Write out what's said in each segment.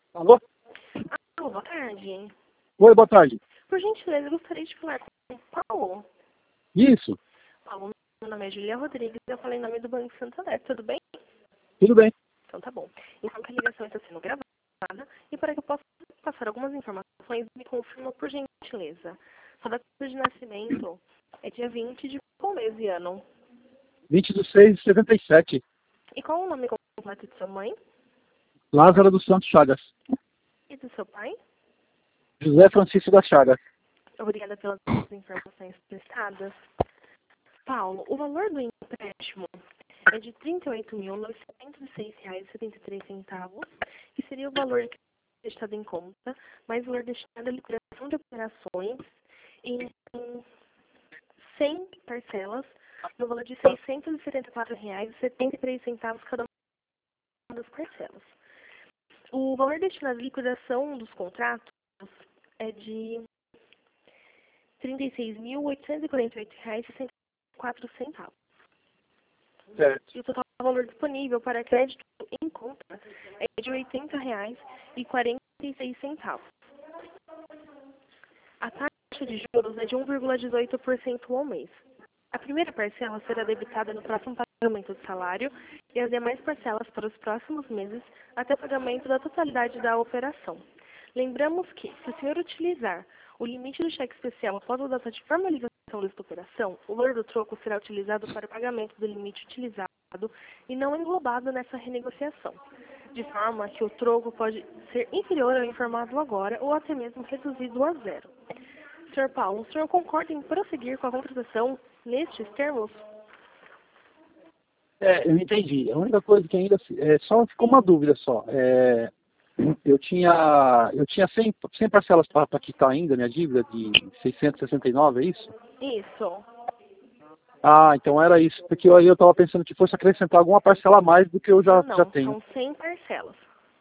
Alô? Alô, boa tarde. Oi, boa tarde. Por gentileza, eu gostaria de falar com o Paulo. Isso, Paulo, meu nome é Julia Rodrigues, eu falei em nome do Banco Santander, tudo bem? tudo bem. Então tá bom. Então que a ligação está sendo gravada e para que eu possa passar algumas informações, me confirma por gentileza. Sua data de nascimento é dia 20 de qual mês e ano? 20/6/77. E qual o nome completo de sua mãe Lázaro dos Santos Chagas. e do seu pai? José Francisco das Chagas. Obrigada pelas informações prestadas. Paulo, o valor do empréstimo é de R$ 38.906,73, que seria o valor que é estado em conta, mais o valor destinado à liquidação de operações em 100 parcelas, no valor de R$ 674,73 cada uma das parcelas. O valor destinado à liquidação dos contratos é de R$ 36.848,64. Certo. E o total valor disponível para crédito em conta é de R$ 80,46. A taxa de juros é de 1,18% ao mês. A primeira parcela será debitada no próximo pagamento do salário e as demais parcelas para os próximos meses até o pagamento da totalidade da operação. Lembramos que, se o senhor utilizar o limite do cheque especial após a data de formalização desta operação, o valor do troco será utilizado para o pagamento do limite utilizado e não englobado nessa renegociação, de forma que o troco pode ser inferior ao informado agora ou até mesmo reduzido a zero. Sr. Paulo, o senhor concorda em prosseguir com a contratação nestes termos? Eu entendi. A única coisa que ainda só ficou uma dúvida só. Eu tinha 100 parcelas para quitar ainda, minha dívida de 669, é isso? Isso. Ah, então era isso. Porque aí eu estava pensando que fosse acrescentar alguma parcela a mais do que eu já Não, tenho. são 100 parcelas.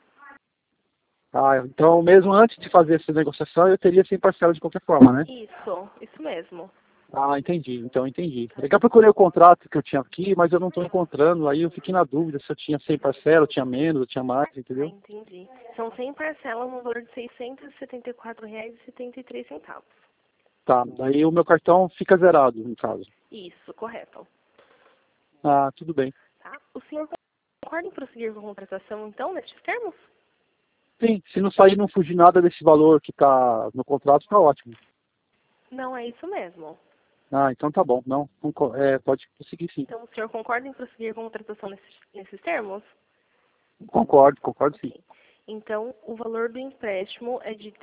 Ah, então mesmo antes de fazer essa negociação, eu teria 100 parcelas de qualquer forma, né? Isso mesmo. Ah, entendi. Então entendi. É que eu procurei o contrato que eu tinha aqui, mas eu não estou encontrando. Aí eu fiquei na dúvida se eu tinha 100 parcelas, eu tinha menos, eu tinha mais, Ah, entendeu? entendi. São 100 parcelas no valor de R$ 674,73. Tá. Daí o meu cartão fica zerado, no caso. Isso, correto. Ah, tudo bem. Tá? O senhor concorda em prosseguir com a contratação, então, nestes termos? Sim, se não sair, não fugir nada desse valor que está no contrato, está ótimo. Não é isso mesmo. Ah, então tá bom. Não, pode prosseguir sim. Então, o senhor concorda em prosseguir com a contratação nesses termos? Concordo sim. Ok. Então, o valor do empréstimo é de R$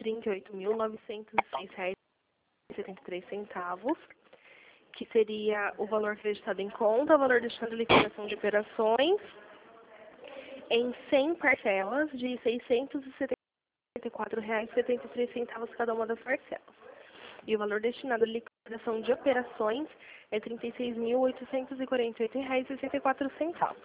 38.906,73, que seria o valor acreditado em conta, o valor destinado à liquidação de operações, em 100 parcelas de R$ 674,73 cada uma das parcelas. E o valor destinado à liquidação de operações é R$ 36.848,64.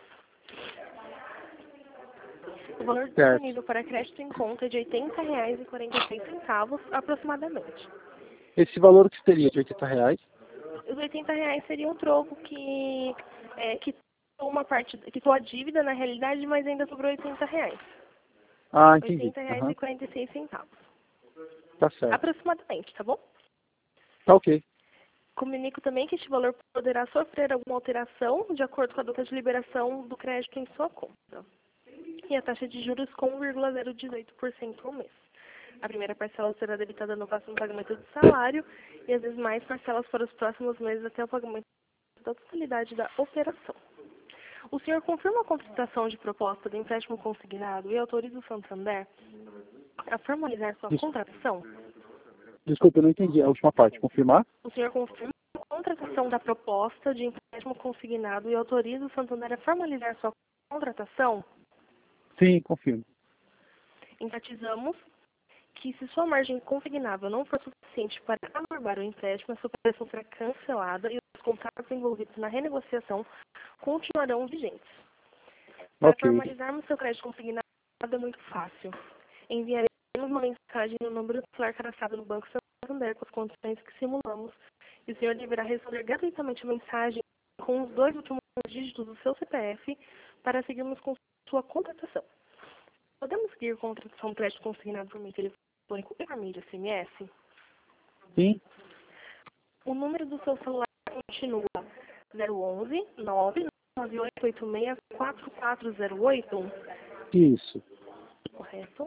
O valor Certo. disponível para crédito em conta é de R$ 80,46 aproximadamente. Esse valor que seria de R$ 80? Os R$ 80 seria um troco que uma parte, quitou a dívida na realidade, mas ainda sobrou R$ 80. Ah, R$ entendi. Aham. 80,46. Tá certo. Aproximadamente, tá bom? Tá ok. Comunico também que este valor poderá sofrer alguma alteração de acordo com a data de liberação do crédito em sua conta. E a taxa de juros com 1,018% ao mês. A primeira parcela será debitada no próximo pagamento do salário e as demais parcelas para os próximos meses até o pagamento da totalidade da operação. O senhor confirma a contratação de proposta do empréstimo consignado e autoriza o Santander a formalizar sua Des- contratação? Desculpa, eu não entendi a última parte. Confirmar? O senhor confirma a contratação da proposta de empréstimo consignado e autoriza o Santander a formalizar sua contratação? Sim, confirmo. Enfatizamos que se sua margem consignável não for suficiente para anorbar o empréstimo, essa operação será cancelada e os contratos envolvidos na renegociação continuarão vigentes. Para Ok. formalizarmos seu crédito consignado é muito fácil. Enviaremos uma mensagem no número do celular cadastrado no Banco Santander com as condições que simulamos e o senhor deverá responder gratuitamente a mensagem com os 2 últimos dígitos do seu CPF para seguirmos com sua contratação. Podemos conseguir contratação de crédito consignado por meio telefônico e por meio de SMS? Sim? O número do seu celular continua 011 99886 4408? Isso. Correto.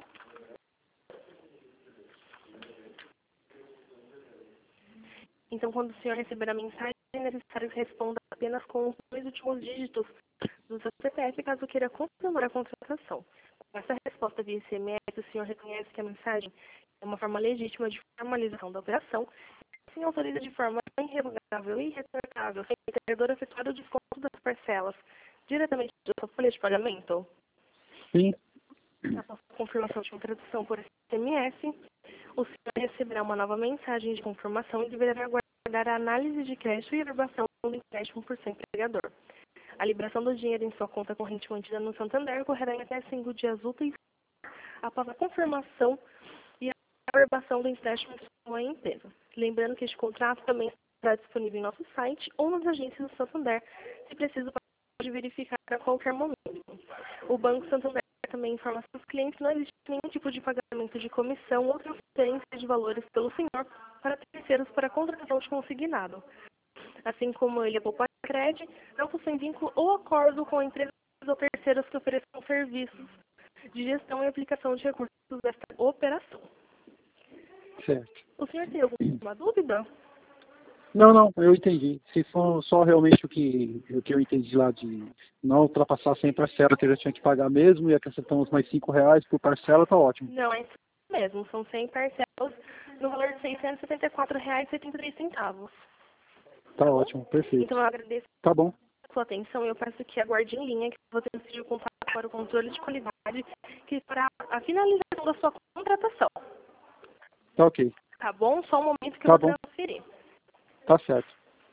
Então, quando o senhor receber a mensagem, é necessário que responda apenas com os 2 últimos dígitos do seu CPF, caso queira confirmar a contratação. Com essa resposta via SMS, o senhor reconhece que a mensagem é uma forma legítima de formalização da operação e assim autoriza de forma irrevogável e irretocável, sem credor efetuar o desconto das parcelas diretamente da sua folha de pagamento. Sim. Após a confirmação de contratação por SMS, o senhor receberá uma nova mensagem de confirmação e deverá aguardar a análise de crédito e aprovação do empréstimo por seu empregador. A liberação do dinheiro em sua conta corrente mantida no Santander ocorrerá em até 5 dias úteis após a confirmação e a aprovação do empréstimo de sua empresa. Lembrando que este contrato também estará disponível em nosso site ou nas agências do Santander, se preciso, pode verificar a qualquer momento. O Banco Santander também informa seus clientes que não existe nenhum tipo de pagamento de comissão ou transferência de valores pelo senhor para terceiros para contratação de consignado. Assim como ele, a Poupa Cred, não possui vínculo ou acordo com empresas ou terceiros que ofereçam serviços de gestão e aplicação de recursos desta operação. Certo. O senhor tem alguma dúvida? Não, eu entendi. Se for só realmente o que eu entendi lá de não ultrapassar 100 parcelas que eu já tinha que pagar mesmo e acrescentamos mais R$ 5 por parcela, tá ótimo. Não, é isso mesmo. São 100 parcelas no valor de R$ 674,73. Tá ótimo, perfeito. Então eu agradeço Tá bom. a sua atenção e eu peço que aguarde em linha que eu vou transferir o contato para o controle de qualidade que fará a finalização da sua contratação. Tá ok. Tá bom? Só um momento que eu Tá vou bom. transferir. Tá certo.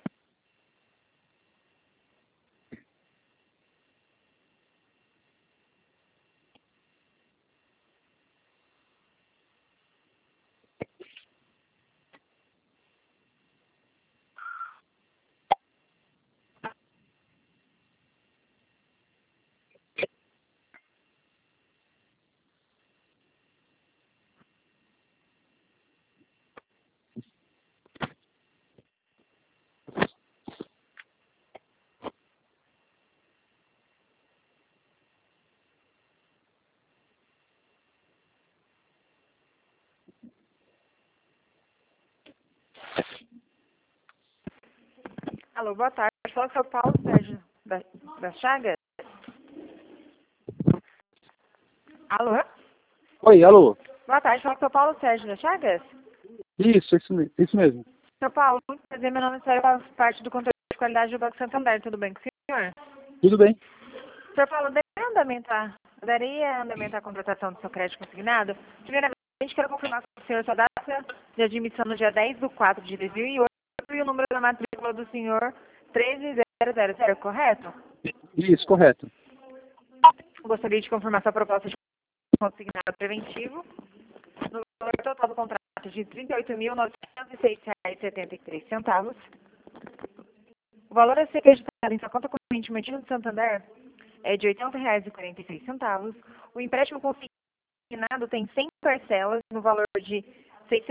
Alô, boa tarde. Fala com o seu Paulo Sérgio da Chagas. Alô? Oi, alô. Boa tarde. Fala com o seu Paulo Sérgio da Chagas. Isso mesmo. Seu Paulo, muito prazer. Meu nome é Sérgio, faço parte do controle de qualidade do Banco Santander. Tudo bem com o senhor? Tudo bem. Seu Paulo, daria andamento à contratação do seu crédito consignado? Primeiramente, quero confirmar com o senhor sua data de admissão no dia 10/4/2008 e o número da matrícula do senhor 13000, correto? Isso, correto. Gostaria de confirmar sua proposta de consignado preventivo no valor total do contrato de R$ 38.906,73. O valor a ser acreditado em sua conta corrente mantida no Santander é de R$ 80,46. O empréstimo consignado tem 100 parcelas no valor de R$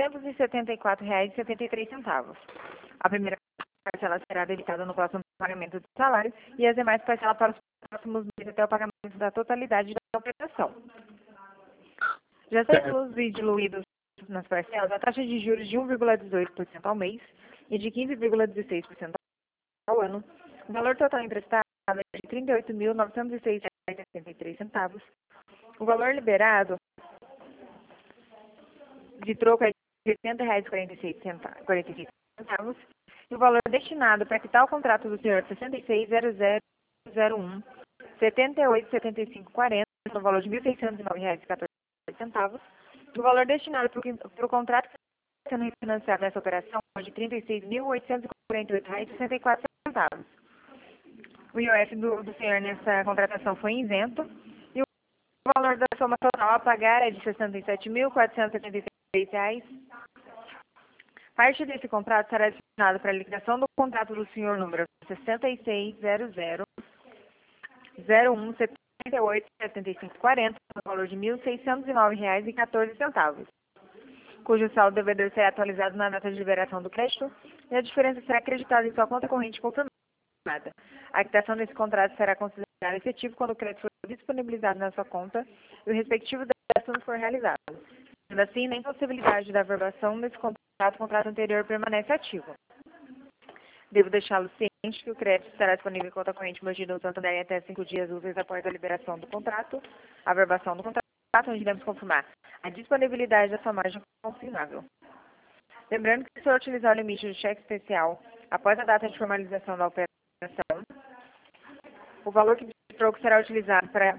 674,73. A primeira parcela será debitada no próximo pagamento do salário e as demais parcelas para os próximos meses até o pagamento da totalidade da operação. Já está incluso e diluído nas parcelas a taxa de juros de 1,18% ao mês e de 15,16% ao ano. O valor total emprestado é de R$ 38.906,73. O valor liberado de troco é de R$ 80,46. E o valor destinado para quitar o contrato do senhor 660001 787540 no valor de R$ 1.609,14. O valor destinado para o contrato que está sendo refinanciado nessa operação é de R$ 36.848,64. O IOF do senhor nessa contratação foi isento e o valor da soma total a pagar é de R$ 67.473. Parte desse contrato será destinado para a liquidação do contrato do senhor número 660001 48,7540, no valor de R$ 1.609,14, cujo saldo devedor será atualizado na data de liberação do crédito e a diferença será acreditada em sua conta corrente confirmada. A quitação desse contrato será considerada efetivo quando o crédito for disponibilizado na sua conta e o respectivo débito for realizado. Sendo assim, na impossibilidade da averbação desse contrato, o contrato anterior permanece ativo. Devo deixá-lo ciente que o crédito estará disponível em conta corrente Mogi no Santander em até 5 dias úteis após a liberação do contrato, a averbação do contrato, onde devemos confirmar a disponibilidade da sua margem consignável. Lembrando que, se for utilizar o limite do cheque especial após a data de formalização da operação, o valor que de troco será utilizado para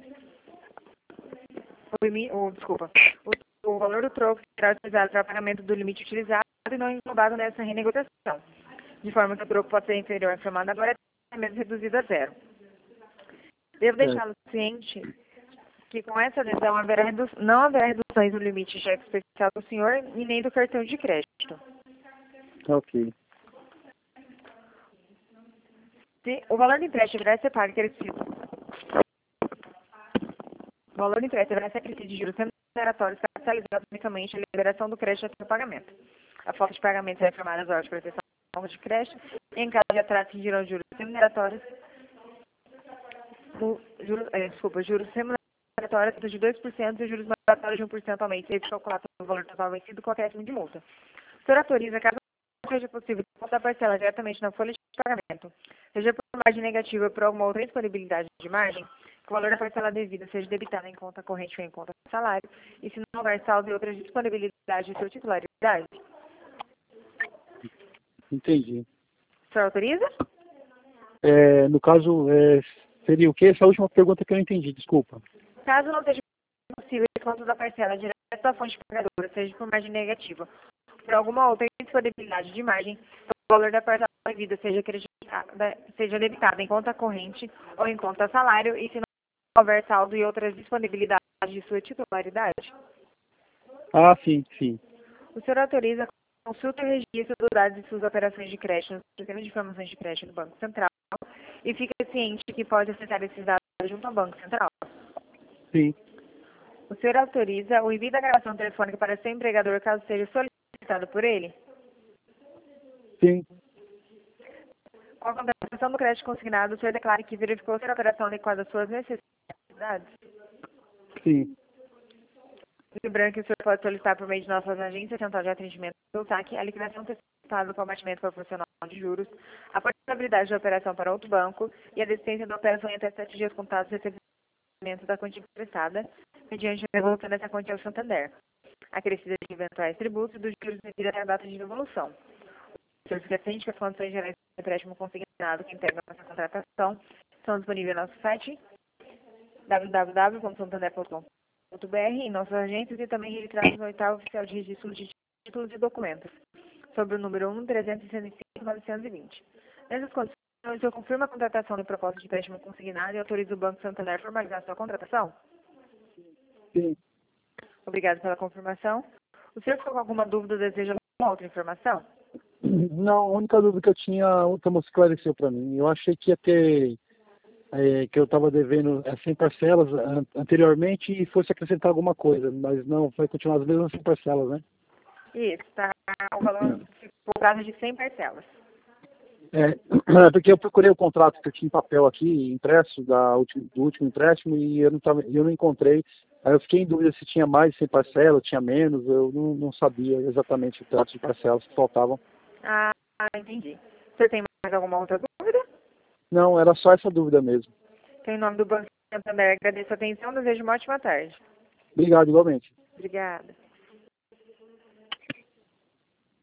o valor do troco será utilizado para pagamento do limite utilizado e não englobado nessa renegociação, de forma que o troco pode ser inferior ao informado agora até mesmo reduzido a zero. Devo deixá-lo ciente que com essa adesão não haverá reduções no limite de cheque especial do senhor e nem do cartão de crédito. Ok. O valor do empréstimo deverá ser pago acrescido. O valor do empréstimo deverá ser acrescido de juros remuneratórios capitalizados mensalmente a liberação do crédito até o pagamento. A falta de pagamento será informada às horas de proteção de crédito e, em caso de atraso, se dirão juros remuneratórios juros remuneratórios de 2% e juros moratórios de 1% ao mês, se calculado no valor total vencido com acréscimo de multa. O senhor autoriza, caso não seja possível, a parcela diretamente na folha de pagamento, seja por margem negativa ou por alguma outra disponibilidade de margem, que o valor da parcela devida seja debitado em conta corrente ou em conta salário, e se não houver saldo e outras disponibilidades de sua titularidade. Entendi. O senhor autoriza? No caso, seria o quê? Essa última pergunta que eu não entendi, desculpa. Caso não seja possível o desconto da parcela direto da fonte pagadora, seja por margem negativa, por alguma outra disponibilidade de margem, o valor da parcela devida seja debitado em conta corrente ou em conta salário, e se não houver saldo e outras disponibilidades de sua titularidade. Ah, sim, sim. O senhor autoriza a consulta e registro dos dados de suas operações de crédito no sistema de informações de crédito do Banco Central e fica ciente que pode acessar esses dados junto ao Banco Central. Sim. O senhor autoriza o envio da gravação telefônica para seu empregador caso seja solicitado por ele? Sim. Com a contratação do crédito consignado, o senhor declara que verificou ser a operação adequada às suas necessidades? Sim. Lembrando que o senhor pode solicitar por meio de nossas agências central de atendimento do SAC a liquidação antecipada do abatimento proporcional de juros, a portabilidade da operação para outro banco e a desistência da operação em até 7 dias contados do recebimento da quantia emprestada, mediante a devolução dessa quantia ao Santander, acrescida de eventuais tributos e dos juros devido até a data de devolução. O senhor fica ciente que as condições gerais do empréstimo consignado que integram essa contratação são disponíveis no nosso site www.santander.com.br, em nossas agências e também registrados no 8º Oficial de Registro de Títulos e Documentos, sobre o número 1-365-920. Nessas condições, o senhor confirma a contratação do propósito de empréstimo consignado e autoriza o Banco Santander a formalizar sua contratação? Sim. Obrigado pela confirmação. O senhor ficou com alguma dúvida ou deseja alguma outra informação? Não, a única dúvida que eu tinha, a moça esclareceu para mim. Eu achei que ia ter, que eu estava devendo 100 parcelas anteriormente e fosse acrescentar alguma coisa, mas não, vai continuar as mesmas 100 parcelas, né? Isso, tá. O valor ficou por prazo de 100 parcelas. Porque eu procurei o contrato que eu tinha em papel aqui, impresso, do último empréstimo, e eu não encontrei. Aí eu fiquei em dúvida se tinha mais de 100 parcelas, tinha menos, eu não sabia exatamente o trato de parcelas que faltavam. Ah, entendi. O senhor tem mais alguma outra dúvida? Não, era só essa dúvida mesmo. Então, em nome do Banco Santander, agradeço a atenção e desejo uma ótima tarde. Obrigado, igualmente. Obrigada.